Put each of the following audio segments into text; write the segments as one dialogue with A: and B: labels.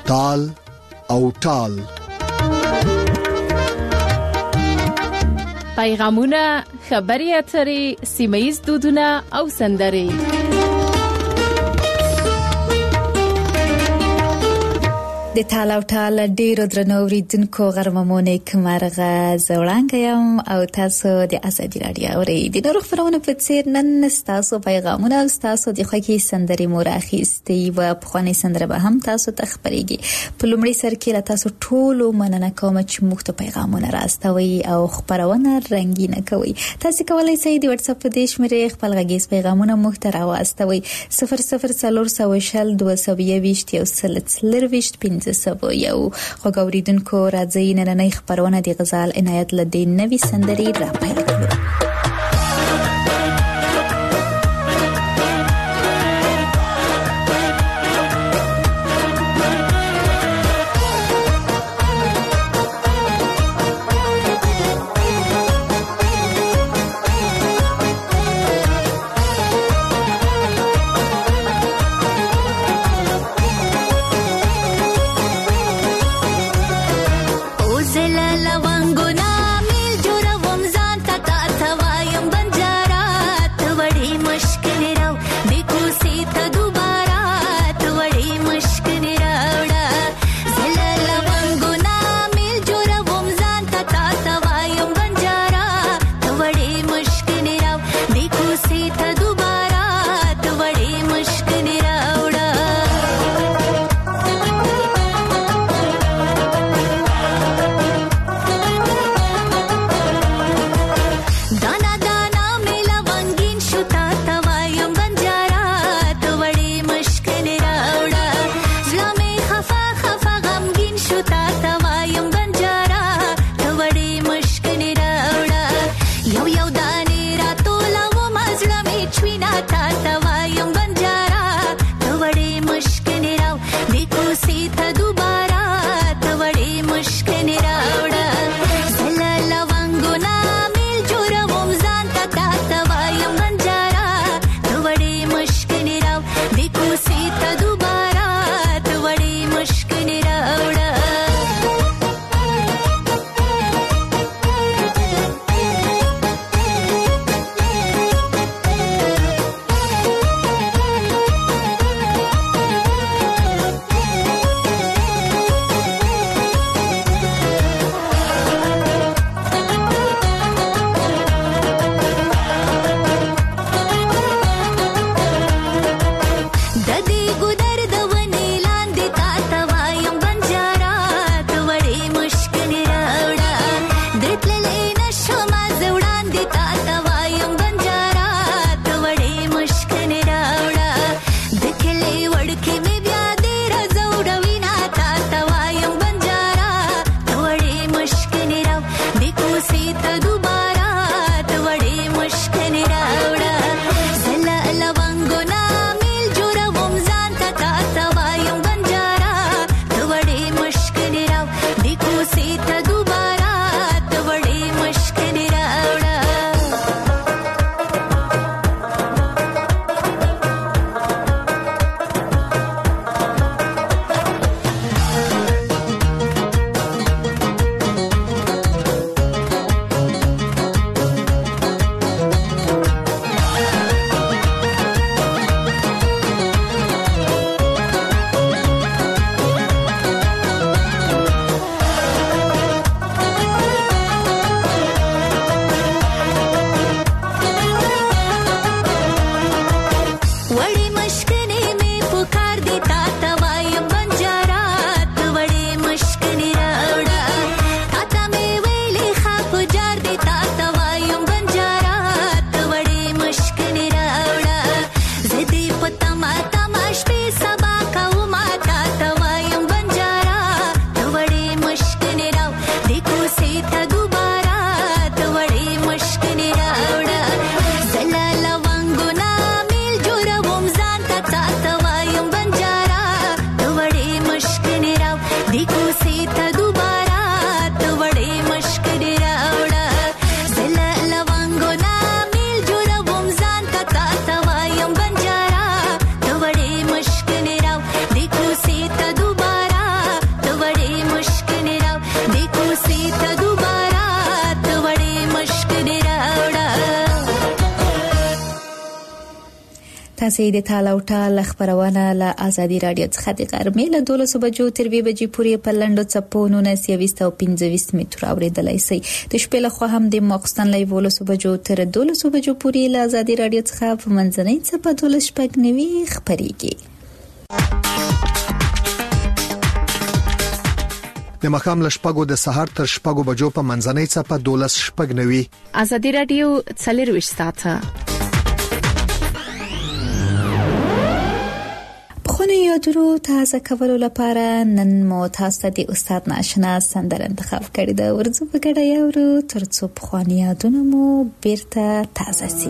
A: تال او ټال.
B: پیغامونه، خبري اترې، سیمه‌ییز دودونه او سندرې.
C: د تال او ټال ډیرو درنو اوریدونکو غرممونه کمرغه زوړانګ یم او تاسو د ازادي رادیو اوریدونکو خبرونه په څیر نن تاسو پیغامونه او تاسو د خوږی سندرې مراخيستي و په خاني سندره به هم تاسو ته خبرېږي. په لومړي سر کې لا تاسو ټول مننه کوم چې موږ ته پیغامونه راستوي او خبرونه رنگینه کوي. تاسو کولای شئ د واتس اپ په دې شمېره خپل غږیز پیغامونه موږ ته راوستوي 004022 سبو یو غوړیدونکو راځي نن خبرونه د غزال عنایت لدې نوې سندرې را پیل کړو. تاسو د تالاو ټال خبرونه له ازادي رادیو څخه د غرمې له 12 بجو تر 2 بجې پورې په لندو چپونو 1925 متر اوریدلای شئ. د شپې له خوا هم د ماخستن له 12 بجو تر 12 بجو پورې له ازادي رادیو څخه په منځنۍ چپه 12 خبريږي.
A: د مخام له شپږو د سحر تر شپږو بجو په منځنۍ چپه 12
B: ازادي رادیو 24 ساعته.
C: خونه یادونو تازه کولو لپاره نن مو تاسو د استاد ناشنا سندره انتخاب کړې ده. ورځو په ګډه یو ترڅو په خونه یادونو مو بیرته تازه شي.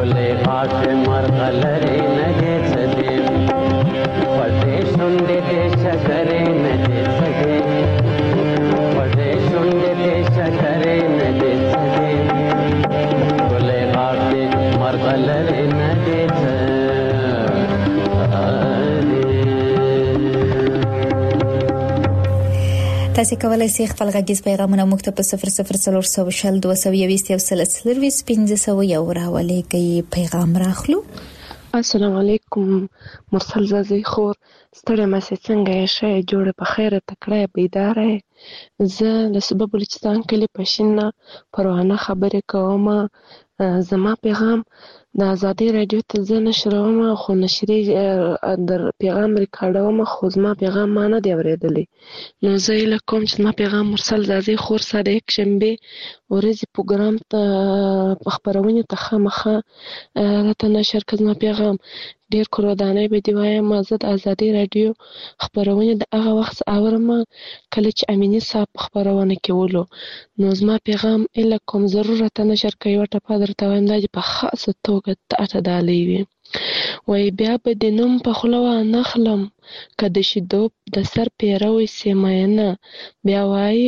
D: ګلې غاټ مرغلرې نه دې څه دې پټې شونډې دې شکرې نه دې څه دې پټې شونډې دې شکرې نه دې څه دې ګلې غاټ مرغلرې نه دې څه
C: تاسو کولای شئ خپل غږیز پیغامونه موږ ته په 0042201500 راولېږئ. پیغام راخلو.
E: السلام علیکم مرسل زازی خور ستړی مې څنګه یې شې جوړه په خیره تکړه بیداره زه د سبب بلوچستان کلی پښینه پروانه خبرې کوم. زما پیغام د ازادي رادیو ته زه نشروم خو نشري در پیغام ریکارډوم خو زما پیغام ما نه دی اورېدلی نو زه یې کوم چې زما پیغام مرسل زازی خور سره یک شنبه ورځې پروګرام ته خبرونه ته خامخه راته نشر کړه. زما پیغام ډیر کورودانه به دی وایم زه د ازادي رادیو خبرونه د هغه وخت اورم کله چې امینی صاحب خبرونه کولو نو زما پیغام اله کوم ضرورت نشر کوي وټه پادر ته وایم دا په خاصه توګه ته دالې وي وای بیا به د نوم په خلوا نخلم کده شیدو د سر پیروي سیماینه بیا وای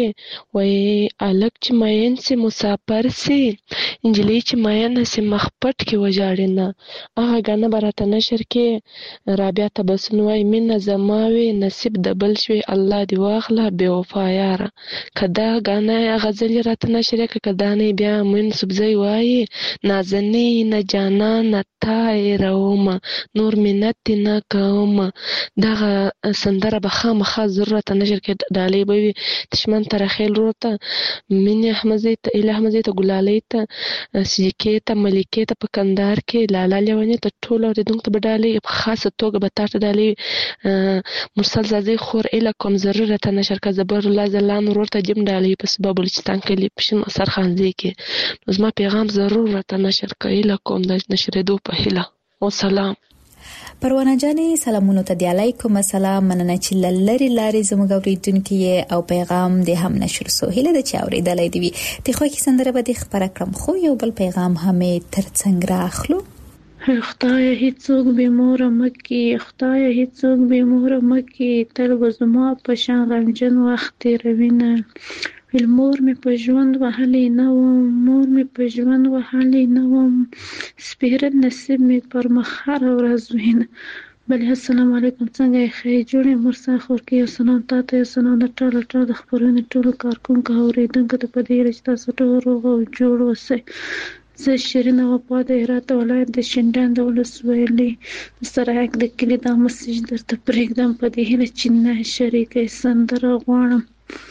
E: الک چې ماین سي مسافر سي انجلی چې ماین سي مخپټ کې وجاړنه هغه غنه برته نشر کې رابعه تبسنوي من زماوي نصیب د بل شوي الله دی واخله بے وفا یاره کدا غنه غزل راته نشر کې کدا نه بیا من سبزي وای نازنی نه جانا نه تایروم نور منت نه کوم دغه سندره به خامخا ضرورت نشر کې ډالې به دشمن تر خیل وروته من احمدزي ته اله احمدزي ته ګلالي ته سجکه ته ملکه ته په کندهار کې لالا لیونی ته ټول اوریدونکو ته ډالې په خاصه توګه به تاسو ډالې مرسل زازی خور اله کوم ضرورت نشر کې زبر الله زلان ورته جم ډالې په سبب بلوچستان کې پښین اثر خانځي کې زما پیغام ضرورت نشر کې اله کوم د نشریدو په هله او سلام.
C: پروانه جانې سلامونو ته دی علیکم السلام مننه چې لری لاري زموږ اوریدونکو او پیغام دې هم نشر سو هله د چا اوریدلې دی ته خو کې سندره به د خبره کړم خو یو بل پیغام همې ترڅنګ راخلو.
F: خدای هیڅوک به مور مکي خدای هیڅوک به مور مکي تر وزما په شان غمجن وخت روینه مور می په ژوند وهلې نه وم مور می په ژوند وهلې نه وم سپیره نصیب می پر مخه ورځ وینه بل السلام علیکم څنګه یې خې جوړې مرسا خور کې سلام تاسو ته سلام د ټول د خبرونو ټول کارکونکو اوریدونکو ته په دې رښتا تاسو ټول روغ او جوړ اوسئ. زه شیرینه وفا د هرات ولایت د شینډان د ولسوالۍ سرایک د کلي د مسیج درته پرېږدم په دې هیله چې نه شریکې سندره غواړم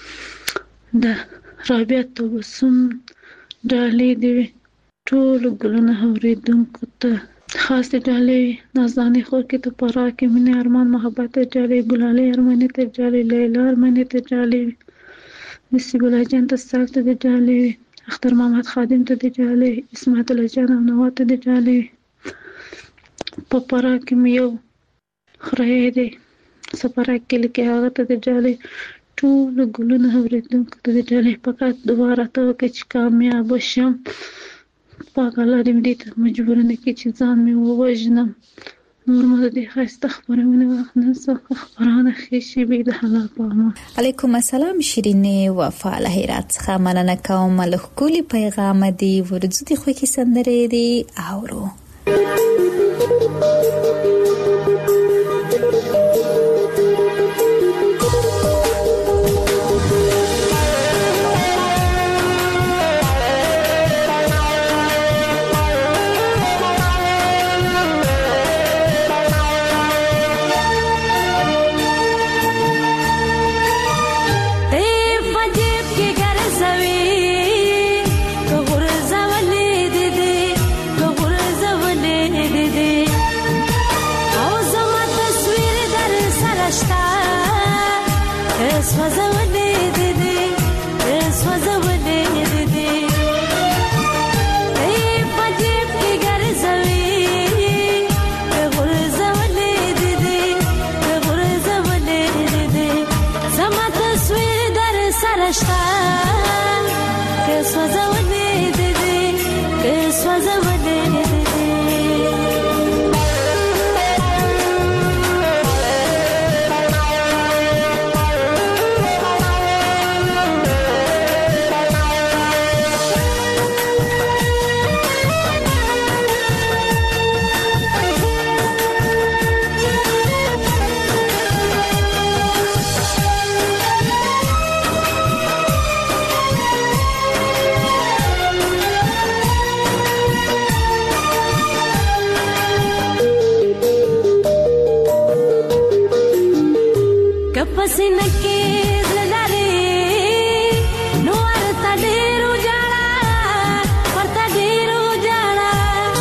F: د رابعه تبسم ډالۍ دی ټول ګلونه اوریدونکو ته خاص ډالۍ نازاني خور کې ته پرا کې مینه ارمان محبت ډالۍ ګلالي ارمانه ته ډالۍ لیلا ارمانه ته ډالۍ نصیب الله جان ته سالته ډالۍ اختر محمد خادم ته ډالۍ اسماعیل الله جان او نوات ته ډالۍ په پرا کې یو خره دی سپارا کې لکه هغه ته ډالۍ ټول ګلونه اوریدونکو ته ډالۍ فقط دوباره ته چې کامیاب شم پاک الله دې دې ته مجبور نه کړي چې ځان مې ووژنم نور مو دې خاصه خبرونه نه څه خبرانه خېشي به د حلال پامه.
C: علیکم السلام شیرینه وفا له هرات څخه مننه کوم له کلی پیغام دی ورځو دي خو کې سندره دی اورو.
G: This was a پسینه کې زلدارې نو ورته ډېرو جاړه ورته ډېرو جاړه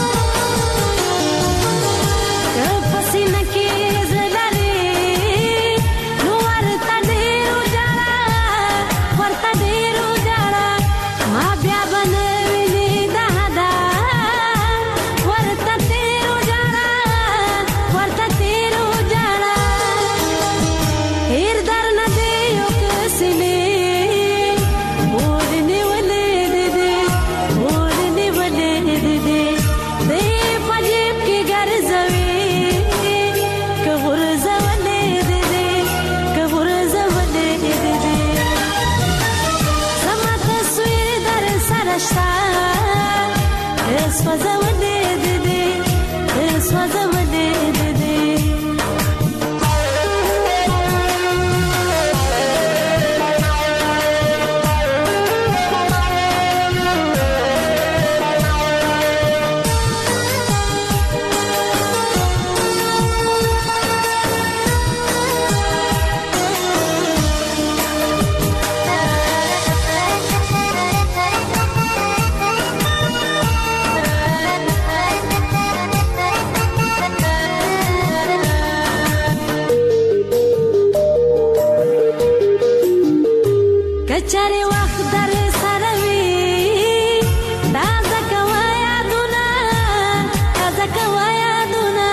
G: پسینه کې زلدارې نو ورته ډېرو جاړه ورته ډېرو جاړه ما بیا بنوینې دادا ورته تیرو جاړه ورته تیرو جاړه هیر در نه دی یو کسلې ولې ولې دې ولې ولې دې دې پجیب کې ګرځوي که ورځولې دې که ورځولې دې زما تصویر در سره شته اس وځولې دې اس وځولې دې کچاري وخت در سره وي تازه کوه یادونه تازه کوه یادونه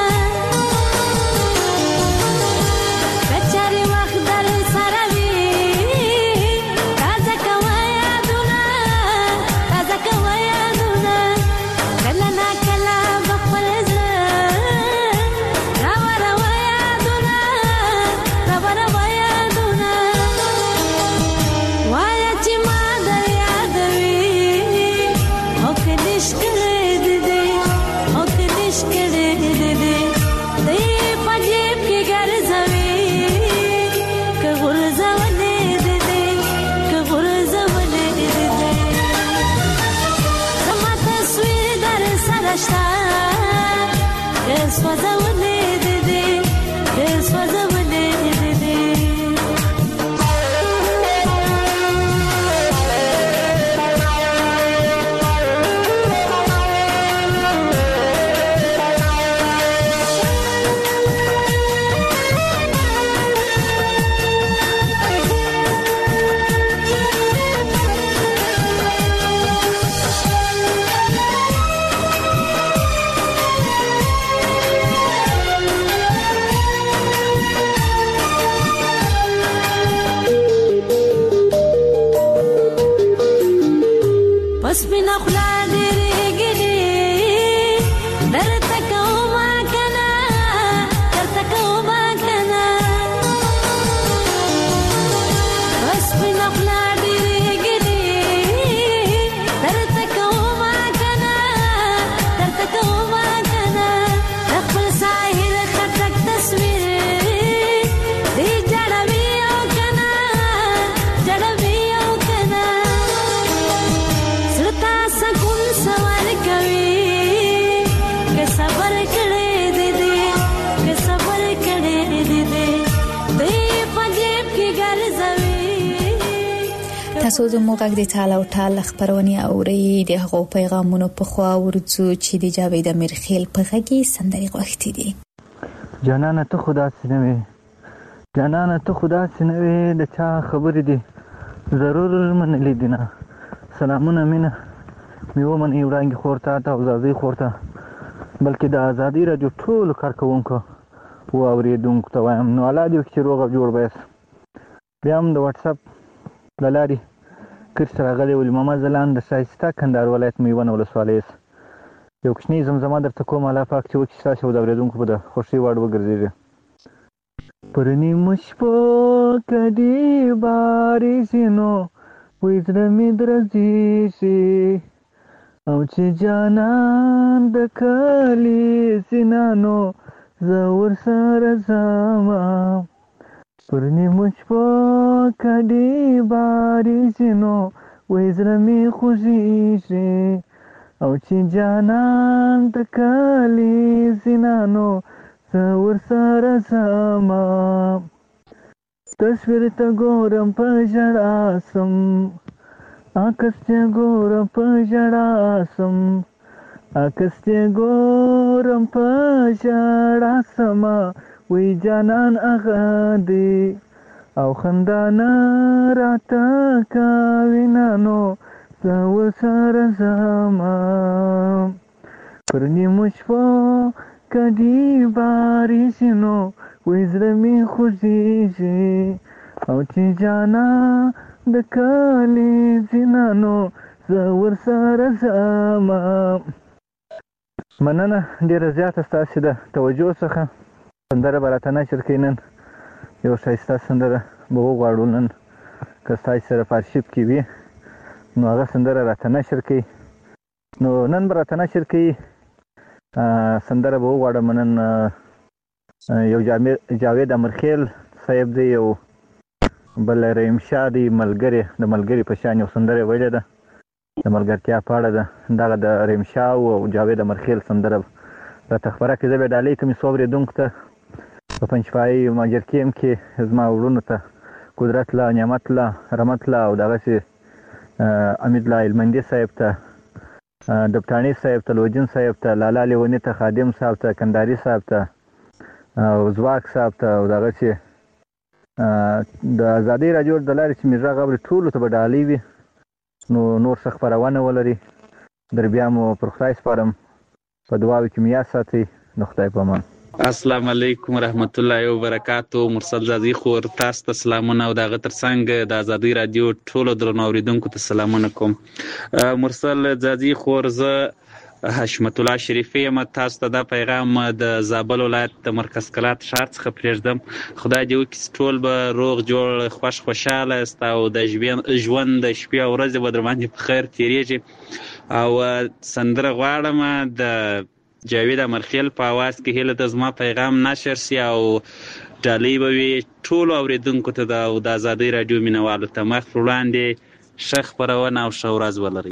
G: کچاري وخت در سره وي تازه کوه یادونه تازه کوه یادونه کله نا کله بخپل زړه راوړوه یادونه راوړوه یادونه وایا چې ما در یادوي او که دېش کړی دې او که دېش کړی دې دې په جیب کې ګرځوي که غورځولې دې که غورځولې دې زما تصویر در سره شته که سوځولې دې که سوځولې دې سپینه خوله ډېرې ګډې درته کومه که نه درته کومه که نه سپینه خوله ډېرې ګډې درته کومه که نه درته کومه که نه د خپل ساحل خټک تصویر دې جړوي او که نه جړوي او که نه سلطا سکون سوال کوي که صبر کړې دې که صبر کړې دې دې پجیب کې ګرځوي
C: تاسو زموږ غږ د ټال او ټال خبرونه اوري د هغو پیغامونو په خوا ورځو چې د جاوید امیرخیل په غږی سندري غوښتي دي
H: جانانه ته خدا سينوي جانانه ته خدا سينوي د چا خبرې دي ضرور من لیدنه سلامونه مینه میو من ایورانګي خورته تا وزازي خورته بلکې د ازادي رادیو ټول کارکونکو او اوریدونکو ته وایم نو الله دې چې روغ جوړ بیس بیا هم د واتس اپ لاري کړ سره غلي ول محمد زلان د شایسته کندهار ولایت میوان ولسوالۍ یو کښنی زمزمه درته کوم الله پاک چې وکړي تاسو د اوریدونکو په خوشي وړ وګرځي پرنی مشپو کدی باري سينو وې زړه مې درځي شي او چې جانان د کلی سینانو زه ورسره ځمه پر نیمو شپو کډې بارې سینو وې زړه مې خوږېږي او چې جانان د کلی سینانو زه ورسره ځمه تصویر ته ګورم په ژړا سم عکس ته ګورم په ژړا سم عکس ته ګورم په ژړا سم وی جانان هغه دی او خندا نه راته کوي نو زه ورسره ځم پر نیمو شپو کدی بارېږي نو وی زړه مې خوږېږي او چې جانا د کلي ځینه نو زه ورسره ځم. مننه ډېره زیاته ستاسې د توجه څخه. سندره به راته نشر کوي نن یو ښایسته سندره به وغواړو نن که ستاسې سره په ارشیف کې وي نو هغه سندره راته نشر کوي. نو نن به راته نشر کوي سندره به وغواړم نن یو جاوید امرخیل صاحب دی یو بل رحیم شاه دی ملګری د ملګري په شان یو سندره ویلې ده د ملګرتیا په اړه ده دغه د رحیم شاه او جاوید امرخیل سندره راته خپره کړي. زه به ډالۍ کوم څو اورېدونکو ته په پنجپایي ماجرکیم کې زما وروڼو ته قدرت الله نعمت الله رحمت الله او دغسې امید الله علمندي صاحب ته دبتاني صاحب ته لوجین صاحب ته لالا لیوني ته خادم صاحب ته کنداري صاحب ته او زواک صاحب ته او دغسې د ازادۍ راډیو د لارې چې مې غږ اوري ټولو ته به ډالۍ وي. نو نور څه خپرونه ولري در بیا مو پر خدای سپارم په دعاوو کې مې یاد ساتئ. د خدای په امان.
I: السلام علیکم ورحمت الله وبرکاتو. مرسل زازي خور تاسو ته سلامونه او دغه ترڅنګ د ازادۍ راډیو ټولو درنو اوریدونکو ته سلامونه کوم. مرسل زازي خور زه حشمت الله شریفی یم. تاسو ته دا پیغام د زابل ولایت د مرکز کلات ښار څخه پرېږدم. خدای دې وکړي ټول به روغ جوړ خوشحاله یاست او د ژوند د شپې او ورځې به در باندې په خیر تېرېږي. او سندره غواړم د جاوید امرخیل په اواز کې هیله ده زما پیغام نشر سي او ډالۍ به وي ټولو اورېدونکو ته او د ازادۍ راډیو مینهوالو ته. مخ پر وړاندې ښه خپرونه او ښه ورځ ولرئ.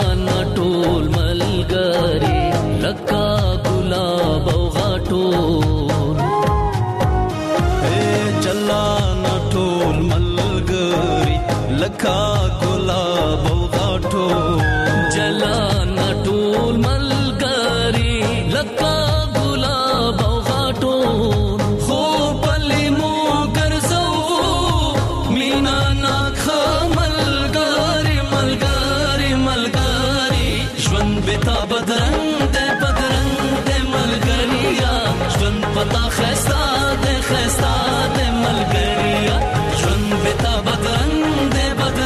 J: چلانا ټول ملګری لکه ګلاب او غاټول چلانا ټول ملګری لکه ګلاب او غاټول چلانا ټول ملګری لکه ګلاب او غاټول خو پلي مو ګرځو مینا ناک ملګری ملګری ملګری ژوند بتا بدرنګ دې ملګریا ژوند پتا خستا دې ملګریا ژوند بتا بدرنګ دې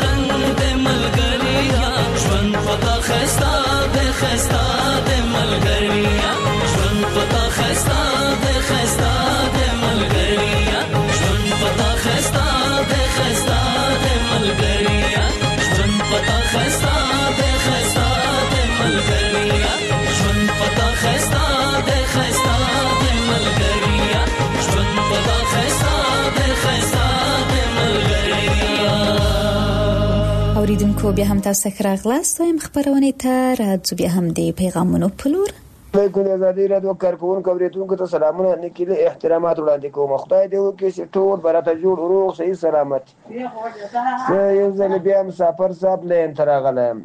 J: ملګریا ژوند پتا خستا دې ملګریا ژوند پتا خستا دې ملګریا ژوند پتا خستا دې ملګریا ژوند پتا خستا دې ملګریا ژوند پتا خستا دې ملګریا ژوند پتا خستا دې ملګریا.
C: اوریدونکو بیا هم تاسو ښه راغلاست وایم خبرونه ته راځو بیا هم د پیغامونو په لور.
K: لیکن ازادي رادیو کارکونکو اوریدونکو ته سلامونه نکله احترامات وړاندې کوم. خدای دې وکړي چې ټول برته جوړ روغ صحیح سلامت. یو ځل بیا مسافر صاحب لین تر غلم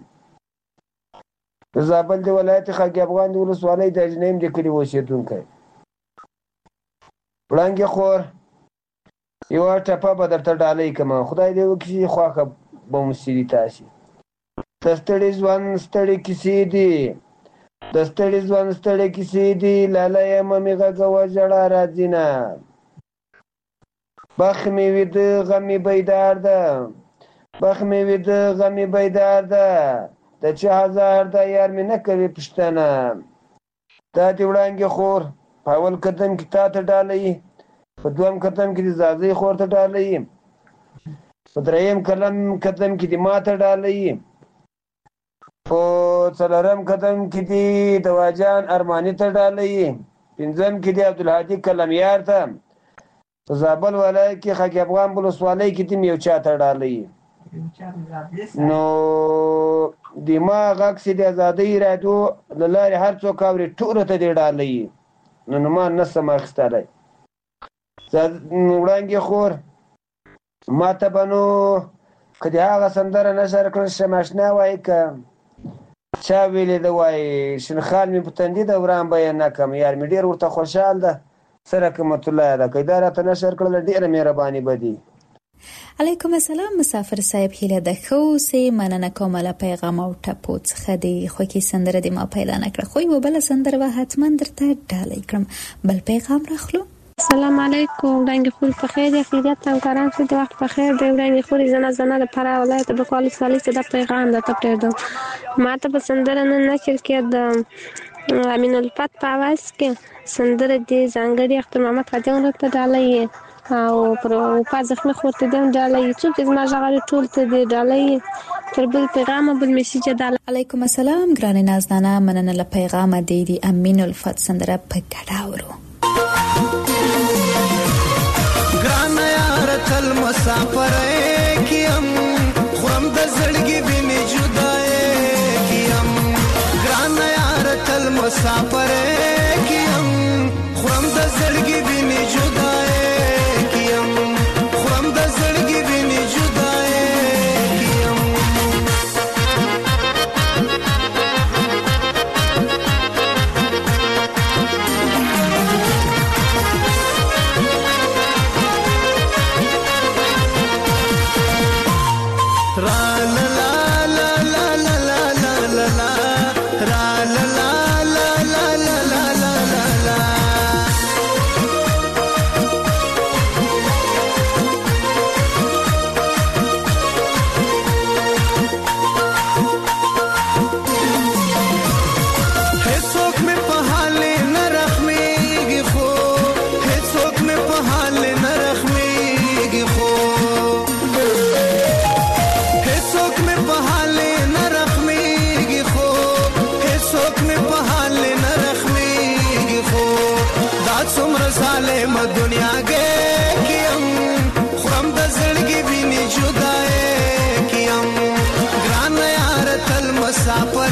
K: زابل دی ولایت خاک افغان دی ولسوالۍ د اجنیم د کلی اوسیدونکو وړاندې خور یو ټپه به درته ډالۍ کوم. خدای دې وکړي خواخه به مسیری تاسو تستړي ځوان ستړي کیسې دي د ستړي ځوان ستړي کیسې دي لاله یم میغه غوا جړه راځي نه بخ می وید غمی بیدار ده بخ می وید غمی بیدار ده د 4000 د یار می نه کوي پښتنه دا دی وړاندې خور په اول قدم کې تا ته ډالۍ په دویم قدم کې د زازي خور ته ډالۍ په دریم قدم کې د ما ته ډالۍ په څلورم قدم کې دی د واجان ارمانی ته ډالۍ پنځم کې دی عبدالهادي کلمیار ته په زابل ولایت کې خاک افغان ولسوالۍ کې دی یو چا ته ډالۍ نو د ما غږ چې د ازادۍ رادیو له لارې هر څوک اوري ټولو ته دی ډالۍ نو ما نه سم اخیستلی وړاندې خور ما ته به نو که د هغه سندره نشر کړل شم اشنا وایي که چا ویلې ده وایي شنخال مې په تندي ده وران به یې نه کړم یار مې ډېر ورته خوشحال ده سره رحمت الله ده که دا راته نشر کړله ډېره مهرباني به دي.
C: علیکم السلام مسافر صاحب هیله ده ښه اوسئ مننه کوم له پیغام او ټپو څخه د خوږې سندره د ما پیدا نه کړه خو یوه بله سندره به حتما درته ډالۍ کړم. بل پیغام راخلو.
E: السلام علیکم وړاندې خور په خیر یا خیریت همکاران څه د وخت په خیر دی وړاندې خور زنه د فراه ولایت د بکوال ولسوالۍ څخه د پیغام درته پرېږدم. ما ته په سندره نن نشر کې د امین الفت په اواز کې سندره د ځانګړي اختر محمد فاتح ورته ډالۍ او پر په ځخمه خورته دم ډالۍ څوک چې ما ژغوري ټول ته دی ډالۍ تر بل پیغام بل میسج ډالۍ.
C: علیکم السلام ګران نازدانه مننه له پیغام د امین الفت سندره په ګډا ورو.
J: ګران یار تل مسافر کیم خرم د زړګي بني جدای کیم ګران یار تل مسافر کیم خرم د زړګي بني جدای کیم خرم د زړګي بني جدای کیم دنیا کې کیم خرم د زړګي بیني جدای کیم ګران یار تل مسافر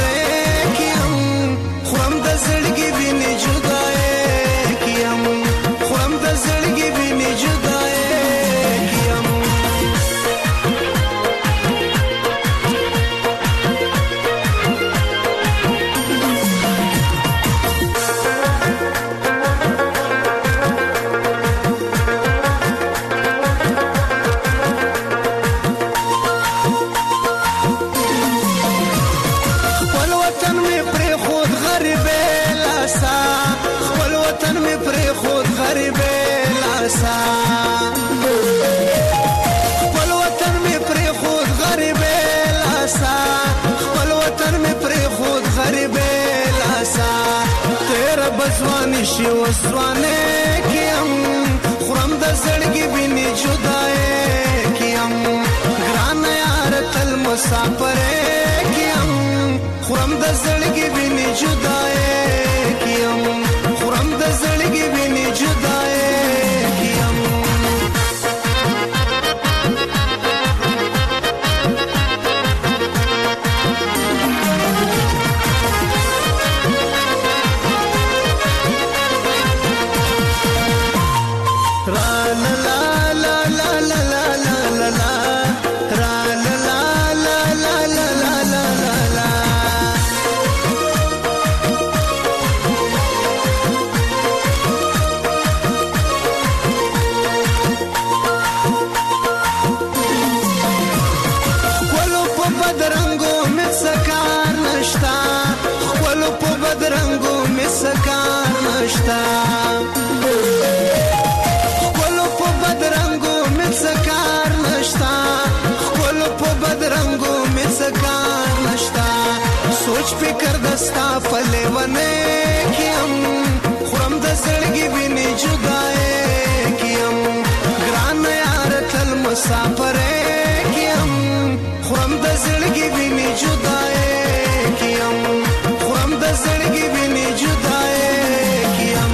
J: زړګي ویني جدای کیم خورم د زړګي ویني جدای کیم خپل وطن می پر خود غریب لاسا خپل وطن می پر خود غریب لاسا تیر بزوانی شي وسوانه کیم خورم د زړګي ویني جدای کیم ګران یار تل مسافر کیم خورم د زړګي ویني جدای کیم خورم د زړګي ویني جدای سوچ فکر دستا فلیونه کیم خورم د زړګي ویني جدای کیم ګران یار تل مسافر کیم خورم د زړګي ویني جدای کیم خورم د زړګي ویني جدای کیم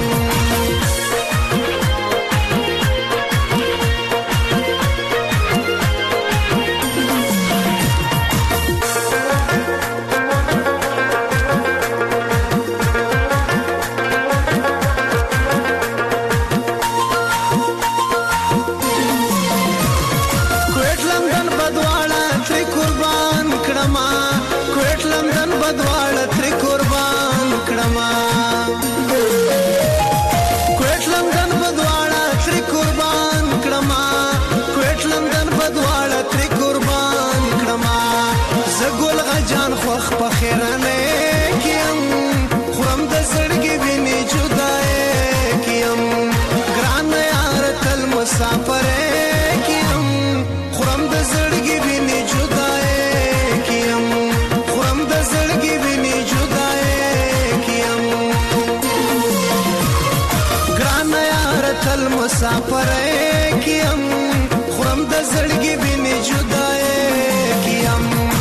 J: خوخ په خیرانه کیم خورم د زړګي ویني جدای کیم ګران یار تل مسافر کیم خورم د زړګي ویني جدای کیم خورم د زړګي ویني جدای کیم ګران یار تل مسافر کیم خورم د زړګي ویني جدای کیم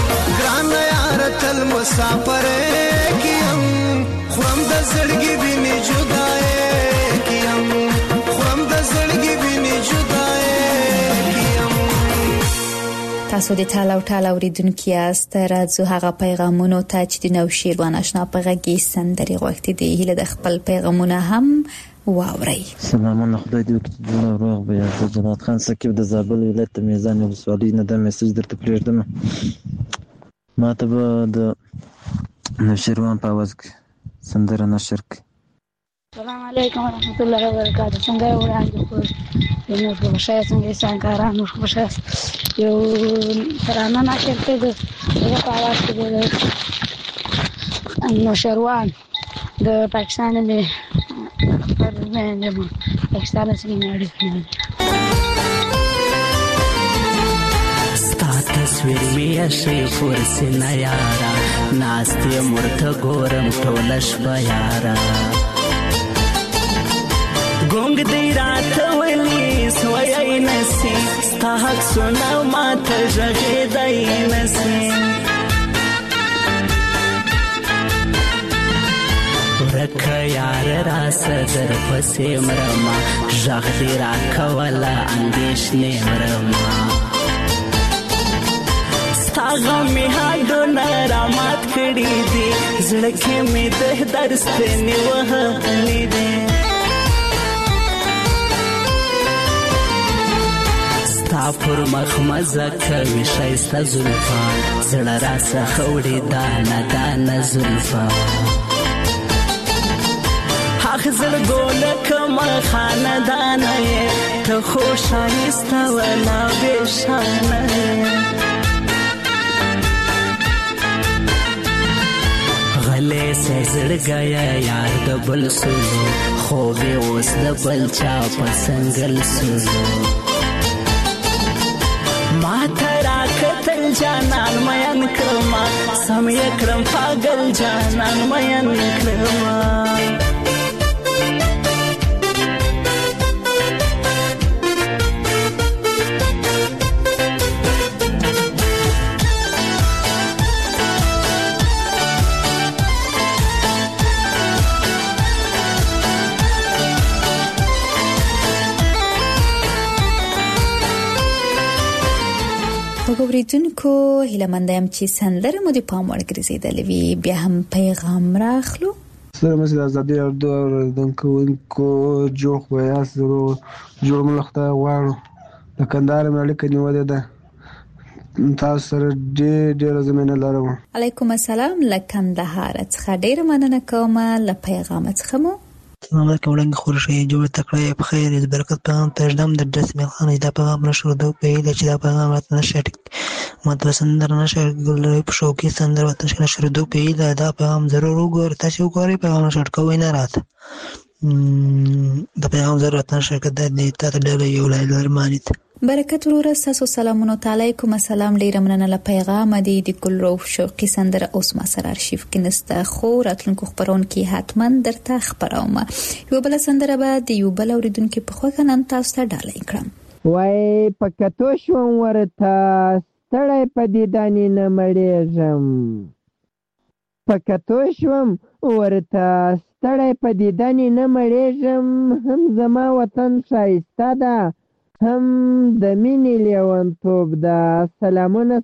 J: تل مسافر کیم خورم د زړګي ویني جدای کیم خورم د زړګي ویني جدای کیم
C: تاسو د تالاو تالاو ریدونکو یاست راځو هغه پیغامونو ته چې د نو شیروان آشنا په غږی سندري غوښتي دی هله د خپل پیغامونه هم واوري.
L: سلامونه خدای دې وکړي جوړ روغ به یا جنات خان سکیب د زابل ولایت میزان ولسوالۍ نه د میسج درته پریږدم ما ته به د نوشیروان په आवाज کې سندره نشر کړي.
M: السلام علیکم ورحمت الله وبرکاته. څنګه یو وړاندې په نور په شای څنګه څنګه نور په شای یو ترانه نشر کړي د په आवाज کې د نوشیروان د پاکستان نه پر نه پاکستان سره نه اړیکه
N: تصویر می شي فرسنا یارا ناستې مرته ګورم ټولش بیارا ګونګ دی رات ولی سوی نسی ستا حق سنا ماته ژغې دی نسی ورکه یار را صدر پسې مرما ژغ دی را کوله اندېښنې مرما غمی هادو نرامات کړي دي زړه کې مې د درستنې وهلې دي ستا پر مخ مزه کوي ښایسته زلفا زړه راڅخه وړي دانه دانه زلفا هغه زړګو لکه خاندانه یې ته خو ښایسته ولا بېشانه غلی سې زړګیه یار د بل سولو خوب یې اوس د بل چا په سنګل سولو ما ته راکتل جانان مین کړما سم یې کړم پاگل جانان مین کړما
C: وګورئدونکو هیله مند یم چې سندره مو د پام وړ ګرځېدلې وي بیا هم پیغام راخلو
O: سلام د ازادي اردوونکو جوړ خو جوړ ملخته غواړو د کندهار ملک نیولې ده تاسو سره ډېر زمينه لرم
C: علیکم السلام لکندهار څخه ډېر مننه کوم له پیغام څخه مو
P: السلام علیکم وړاندې خورشي جوړ تکړه په خیر د برکت پیغام ترجم د رسمي خان دا پیغام نشو دوه په دې چې دا پیغام راته نشه ماته سندر نشه ګل په شو کې سندر وته نشه دوه په دې دا پیغام ضرور وګور تاسو وګورئ پیغام شټ کوی نه راته د پیغام ضرورت نشه کده دې ته ډېر یو لرمانیت
C: برکت ورور تاسو سلامونه علیکم السلام ډیر مننه له پیغام دی د ګل روح شوقي سندره اوس ما سره ارشیف کې نسته خو راتلونکو خبرون کې حتما درته خبروم یو بل سندره به د یو بل اوریدونکو په خوا کنن تاسو ته ډالۍ کړم
Q: وای پکتو شوم ورته ستړی په دې دانې نه مړېږم پکتو شوم ورته ستړی په دې دانې نه مړېږم هم زما وطن ښایسته ده هم د مینې لیونتوب ده سلامونه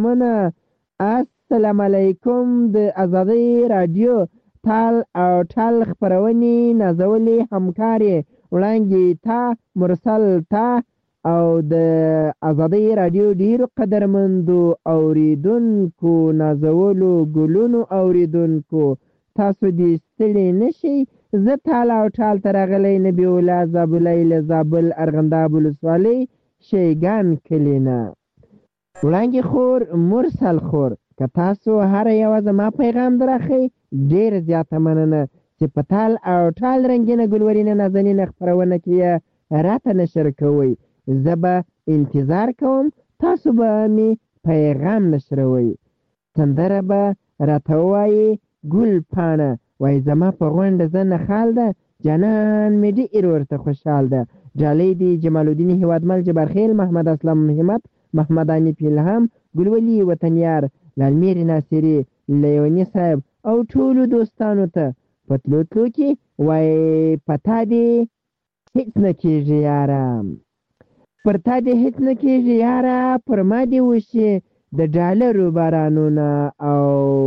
Q: السلام علیکم د ازادي رادیو تال او ټال خبرونې نازولې همکارې وړاندې تا مرسل تا او د ازادي رادیو ډیرو قدرمندو اوریدونکو نازولو ګلونو اوریدونکو تاسو دې ستړي نشئ زه تال او ټال ترغلی نبی الله زابلیل زابل ارغنداب ولسوالۍ شیګان کلینا وړاندې خور مرسل خور که تاسو هر یو زما پیغام درخی ډیر زیاته مننه چې په تال او ټال رنگینه ګلورینه نازنینه خبرونه کې راته نشر کوئ زه به انتظار کوم تاسو به می پیغام نشروئ سندره به راته وایي ګل پاڼه وای زما په غونډه زنه خال ده جانان مې ډېر ورته خوشحال ده جالۍ دی جمال الدین هیوادمل جبارخیل محمد اسلام همت محمد انیف الهام ګلولي وطنیار لالمیر ناصری لیونی صاحب او ټولو دوستانو ته په تلو کې وای پتا دی هیڅ نه کېږي یاره پر تا دی هیڅ نه کېږي یاره پر ما دی وشي د ډالرو بارانونه او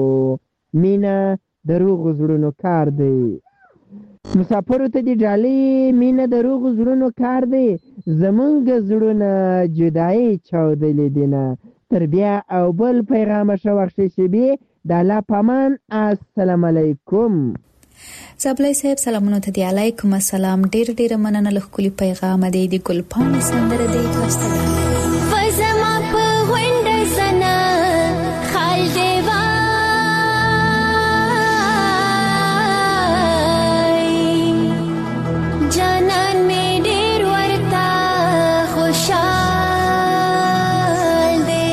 Q: مینا دروغ زړونو کار دی مسافر ته دی جالي مینه دروغ زړونو کار دی زمونږ زړونه جدای چاودلې دینه تر بیا او بل پیغام شوخشي شبي د الله پامان السلام علیکم
C: زابلای صاحب سلامونه ته دی علیکم السلام ډیر مننه له خولي پیغام دی د ګلپان سندره دی تاسو
G: فزما په وینډ سنا خال دیوا جانان می ډیر ورتا خوشحال دی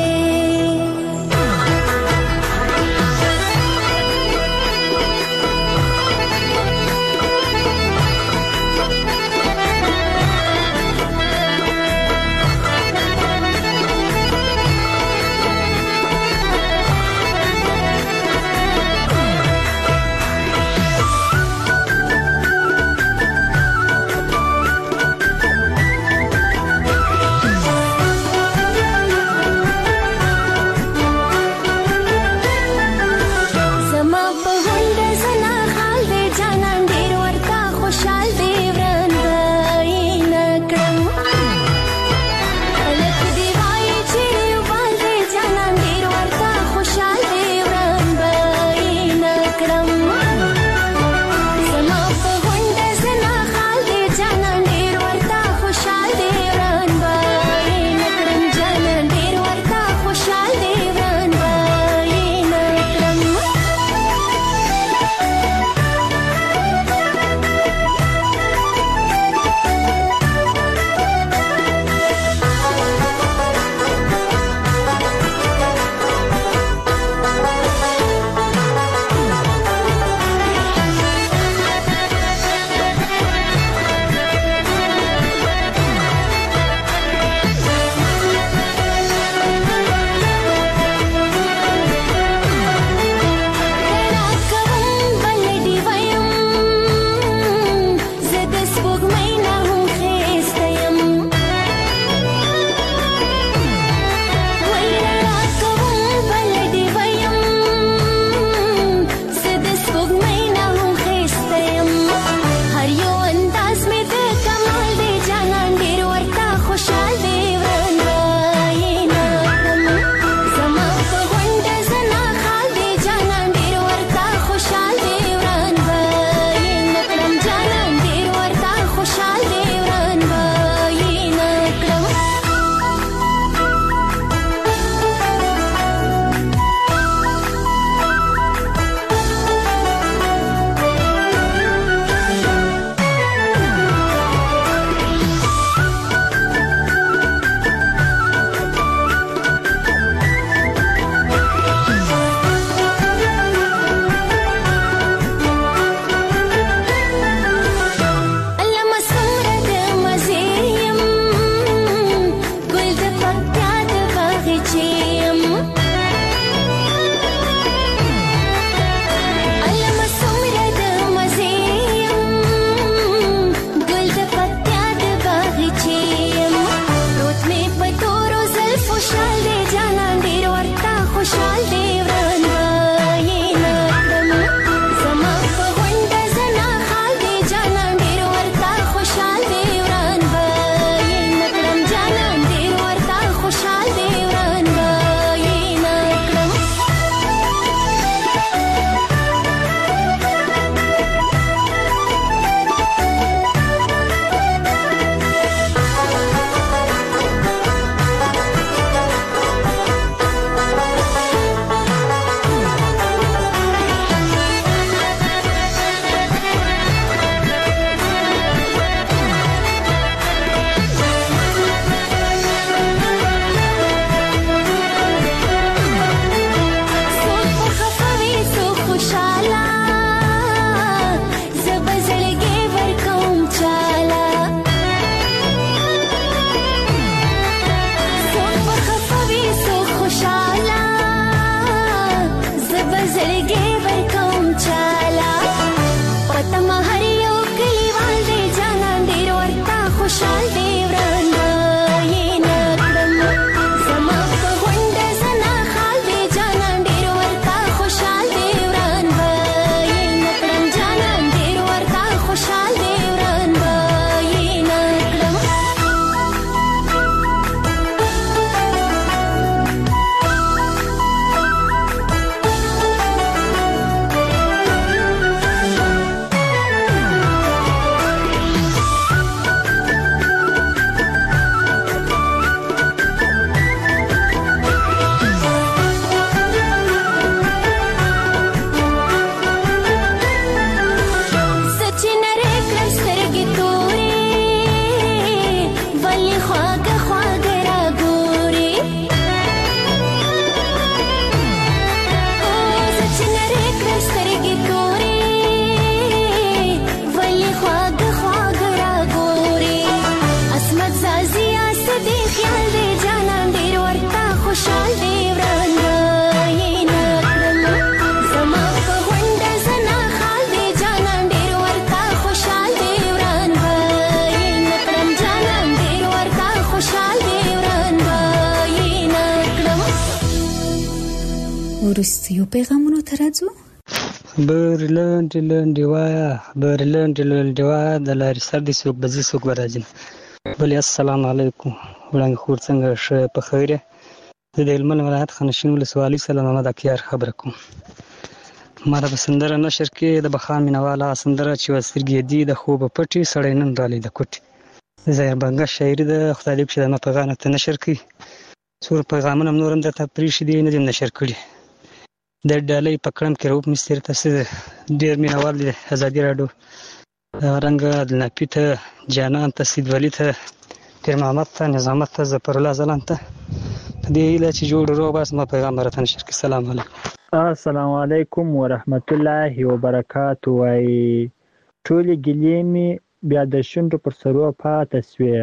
C: وروستیو پیغامونو ته راځو.
R: خبر لاندې وایه د لارې سر دې څوک به ځي څوک به راځي. بلې السلام علیکم وړانګې خور څنګه ښه په خیر یې؟ زه د هلمند ولایت خانشین ولسوالۍ سلام محمد اکیار خبره کوم. ما را په سندره نشر کې د بخا مینهوال هغه سندره چې وه سترګې دي د خوبه پټې سړی نن رالی د کوټې د ظاهر بنګه شاعري ده. خدای دې وکړي چې زما پیغام ته نشر کړي. څو پیغامونه هم نور هم درته پرېښي دي نه دي نشر کړي. د ډالۍ په کړم کې رؤف مستر ته ډېر مینهوال دي ازادي راډیو رنګه عبدالنافي ته جانان ته سید ولی ته پیر محمد ته نظامت ته ظفرالله ځلان ته په دې هیله چې جوړ روغ بس ما پیغام راته نشر کړي. سلام علیکم.
S: السلام علیکم ورحمت الله وبرکاته. وایي ټولې ګیلې مې بیا د شونډو پر سرو پاتې سوې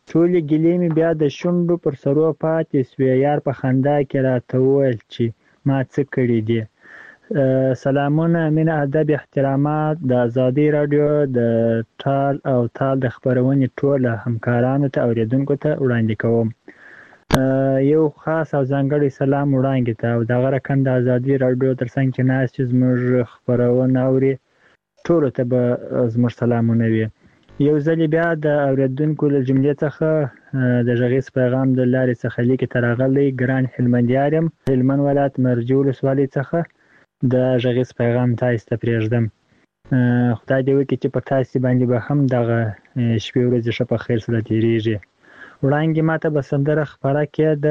S: یار په خندا کې راته وویل چې ما څه کړي دي. سلامونه مینه ادب احترامات د ازادي راډیو د ټال او تال د خپرونې ټوله همکارانو ته اوریدونکو ته وړاندې کوم. یو خاص او ځانګړی سلام وړاندې ته او دغه رقم د ازادي راډیو ترڅنګ چې ناست چې زموږ خپرونه اوري ټولو ته به زموږ سلامونه وي. یو ځل بیا د اوریدونکو له جملې څخه د غږیز پیغام د لارې څخه لیکې ته راغلی ګران هلمندیار یم هلمند ولایت مرجو ولسوالۍ څخه د غږیز پیغام تاسو ته پرېږدم. خدای دې وکړي چې په تاسو باندې به هم دغه شپې ورځې ښه په خیر سره تېرېږي. وړاندې ماته به سندره خپره کړې د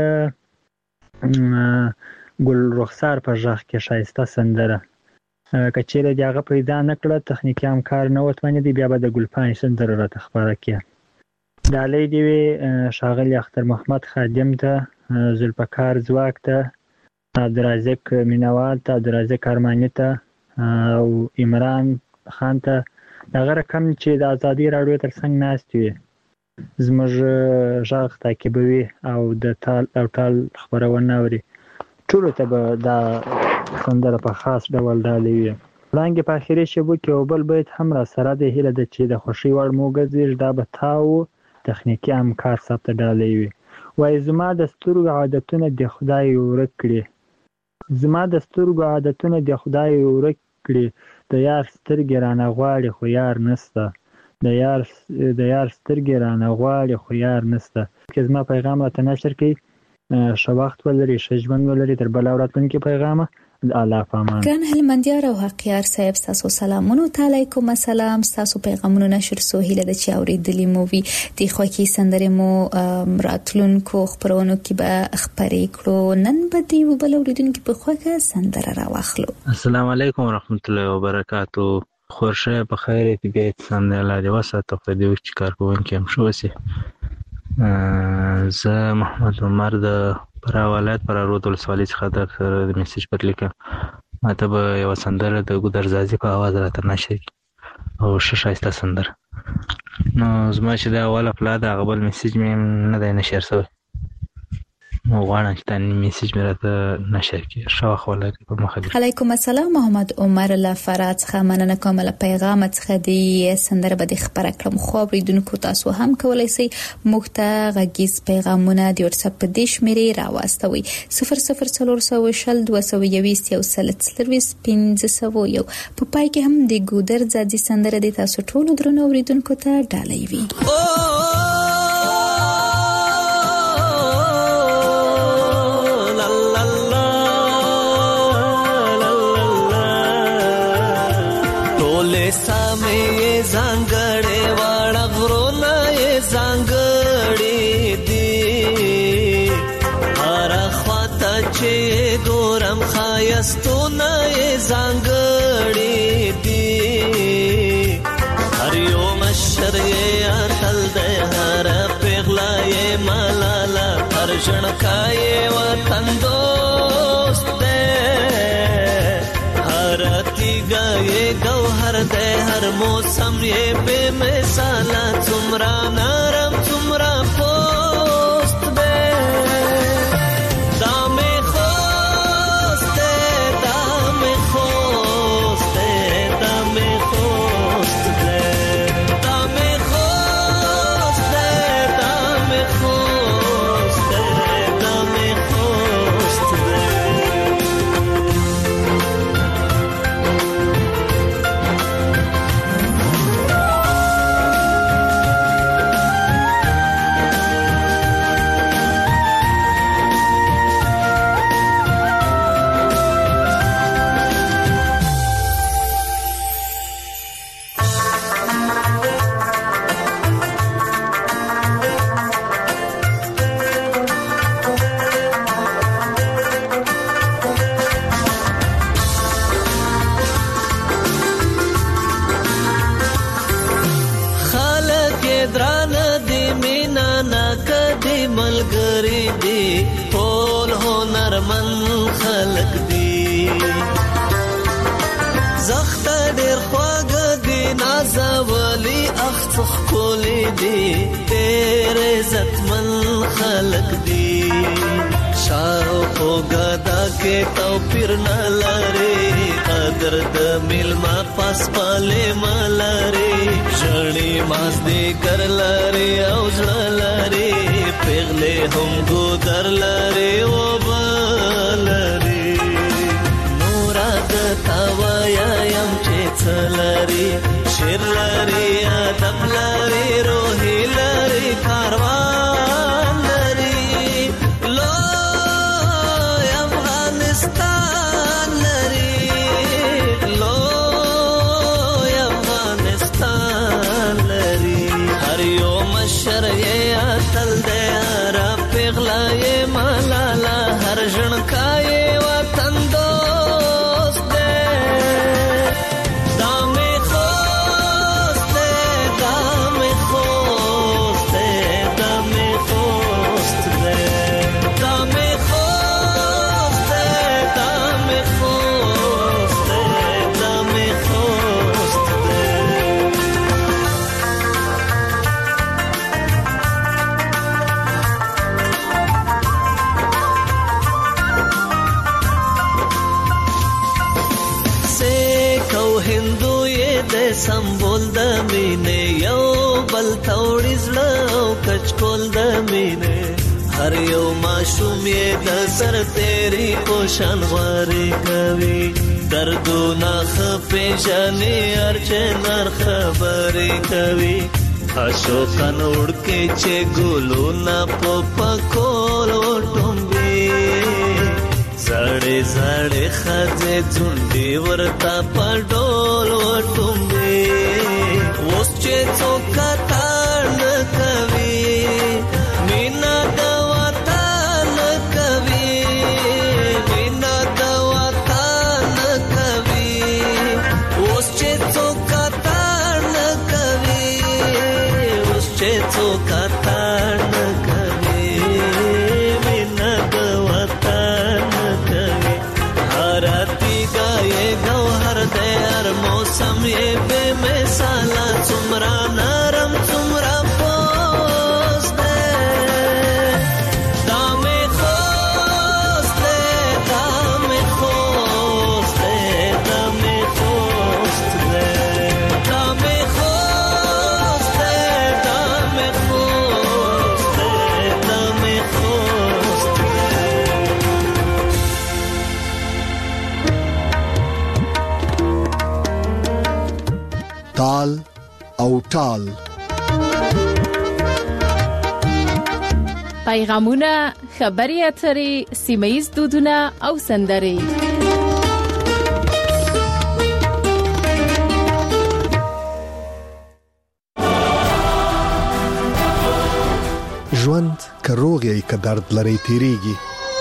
S: ګل رخسار په غږ کې ښایسته سندره. که چیرې د هغه پیدا نه کړه تخنیکي همکار نه وتوانېدی بیا به د ګلپاڼې سندره راته خپره کړې. ډالۍ دې وي ښاغلي اختر محمد خادم ته، ذوالفقار ځواک ته، عبدالرازق مینوال ته، عبدالرازق ارماني ته او عمران خان ته. دغه رقم چې د ازادي راډیو ترڅنګ ناست وي زموږ غږ تعقیبوي او د تال او ټال خپرونه اوري ټولو ته به دا سندره په خاص ډول ډالۍ وي. وړاندې په اخري شیبو کې یو بل بیت هم را سره دی هیله ده چې د خوښۍ وړ مو وګرځېږي دا به تا و تخنیکي همکار صاحب ته ډالۍ وي. وایي زما د سترګو عادتونه د خدای ورک کړي د یار سترګې رانه غواړي خو یار نسته که زما پیغام راته نشر کړي ښه وخت ولري ښه ژوند ولري تر بله راتلونکي پیغامه الله پامان.
C: ګران هلمندیار او حقیار صاحب ستاسو سلامونو ته علیکم السلام. ستاسو پیغامونو نشر سو هیله ده چې اوریدلې مو وي. د خوښي سندرې مو راتلونکو خپرونو کې به خپرې کړو. نن به د یو بل اوریدونکي په خوښه سندره راواخلو.
T: السلام علیکم ورحمت الله وبرکاتو. خورشه په خیر طبیعت سم الله دې وساته خو دې چې کارکوونکي هم شو وسی. زه محمد عمر د فراه ولایت فراه رود ولسوالۍ څخه د میسج پر لیکم. ماته به یوه سندره د ګودرزازي په اواز راته نشر کړي او ښه ښایسته سندره. نو زما چې دا اوله پلا ده هغه بل میسج مې نه دی نشر شوی. نو غواړم چې دا میسج مې راته نشر کړي. ښه وخت ولرئ په مخه دې.
C: علیکم السلام. محمد عمر له فراه څخه مننه کوم له پیغام څخه د سندره به د خبره کړم. خو اوریدونکو تاسو هم کولای شئ موږ ته غږیز پیغامونه د واتساپ په دې شمیرې راواستوئ 00420211501 په پای کې هم د ګودرزادي سندره د تاسو ټولو درنو اوریدونکو ته ډالۍ وي.
J: زنګړې واړه غرونه یې زنګړې دي هر خواته چې ګورم ښایستونه یې زنګړې دي هر یو مشر یې اتل دی هر پیغله یې ملاله هر ژړکا یې وطن دوست دی هر تیګه یې ګوهر دی هر موسم یې بے مثاله څومره نرم څومره پوست دی دا مې خوست دی دا مې خوست دی دا مې خوست دی دا مې خوست دی دا مې خوست دی دا مې خوست دی خواږه دي نازولي اخ خولي دي ډېر عزتمن خلق دي شاو خوګدا کې توپیر نه لري قدر د ملما پاس پاله ملري ژړې ماس دې کر لري او ځړ لري پیغله هم ګودر لري او بلري نوراد تاویا يم چې څلري شیر لري ادب لري روحي لري کاروان لري لوی افغانستان لري لوی افغانستان لري هر یو مشر یې اتل دی را پیغله یې ملالا هر ژړکا یې وطن دوست دی دامې خوست دی دامې خوست دی دامې خوست دی دامې خوست دی دامې خوست دی دامې خوست دی سیکھ او هندو یې د سمبول د مینې یو بل توړي زړه او کچکول د مینې هر یو ماشوم یې د سر تیری پوشان غواري کوي دردونه خپېژنې هر چنار خبرې کوي اشوکان وړکې چې ګلونه په پکول وټومبي زړې زړې ښځې ځونډې ورته په ډول وټومبي اوس چې څوک کتار نه کوي مینه د وطن کوي مینه د وطن کوي اوس چې څوک کتار نه کوي اوس چې څوک کتار نه کوي مینه د وطن کوي هرتی گائے گوهر دے ہر موسم یہ بے مثالا څومره نرم څومره پوست دے دامې خوست دے دامې خوست دے دامې خوست دے دامې خوست دے دامې خوست دے دامې خوست دے
A: تال او ټال
B: پیغامونه خبري اترې سیمه‌یز دودونه او سندرې
A: ژوند که روغ یې که درد لري تیریږي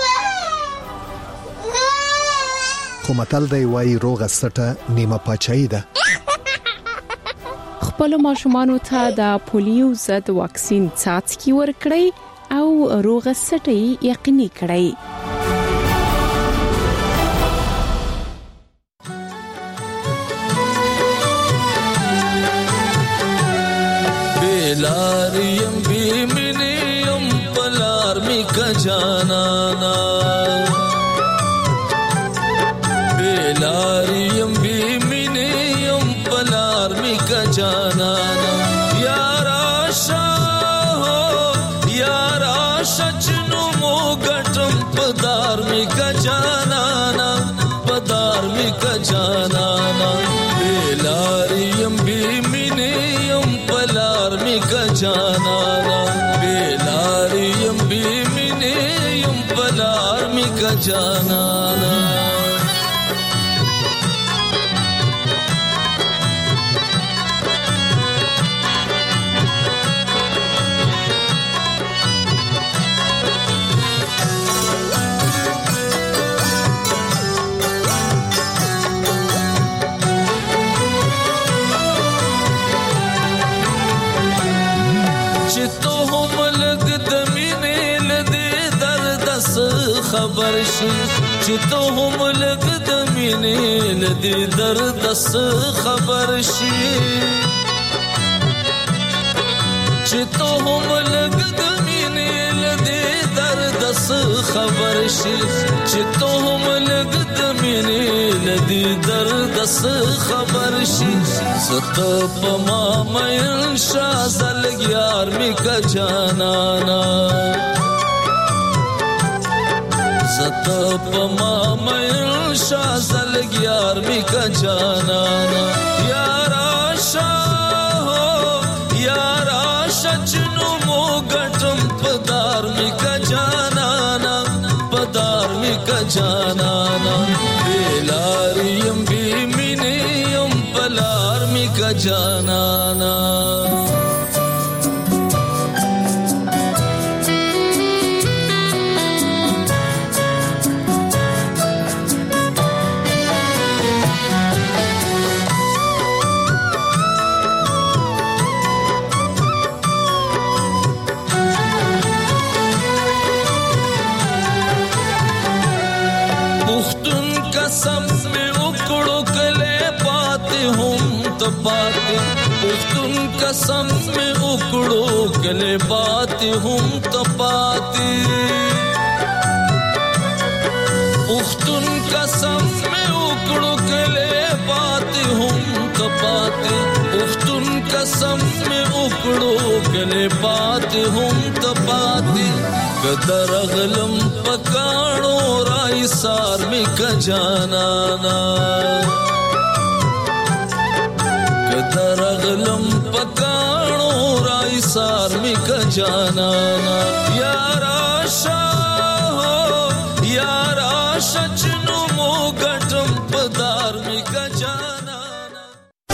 A: خو متل دی وایي روغه سټه نیمه پاچاهي ده
B: خپل ماشومانو ته د پولیو ضد واکسین څاڅکي ورکړئ او روغه سټي یقیني کړئ
U: बेलारियम बीमिनियम पलारमी का जानाना बेलारियम बीमिनियम पलारमी का जानाना यारा शचनु मोगटम पदारमी का जानाना पदारमी का जानाना बेलारियम बीमिनियम पलारमी का जानाना बेलारियम बीमिनियम पलारमी का जानाना خبر شي چې ته هم لګ د مینې لدې درد خبر شي چې ته هم لګ د مینې لدې درد خبر شي چې ته هم لګ د مینې لدې درد خبر شي ست په ما مې شازل یار می کا جانانا ست په ما مې شازل یار می کا جانانا یارا شاه یارا شچنو مو غټم پدار می کا جانانا پدار می کا جانانا بیلاریم بی مینیم پلار می کا جانانا پختون قسم میں اکڑو گلے بات ہم تپاتی پختون قسم میں اکڑو گلے بات ہم تپاتی پختون قسم میں اکڑو گلے بات ہم تپاتی قدر غلم پکاڑو رائی سار میں کجانانا درغلم پکانو رائی سار می کا جانانا یا